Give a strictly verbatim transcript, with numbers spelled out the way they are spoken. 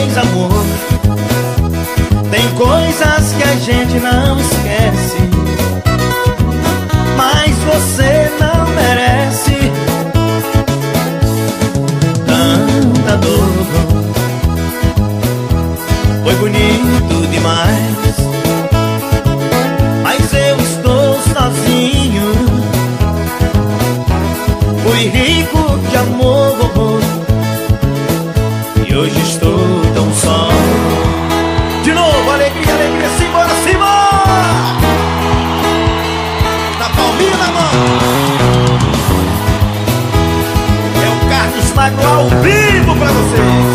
fez amor. Tem coisas que a gente não esquece, mas você não merece tanta dor. Foi bonito demais, mas eu estou sozinho. Fui rico de amor e hoje estou tão só. De novo, alegria, alegria, simbora, simbora! Na palminha na mão. É o Carlos Magno ao vivo pra você.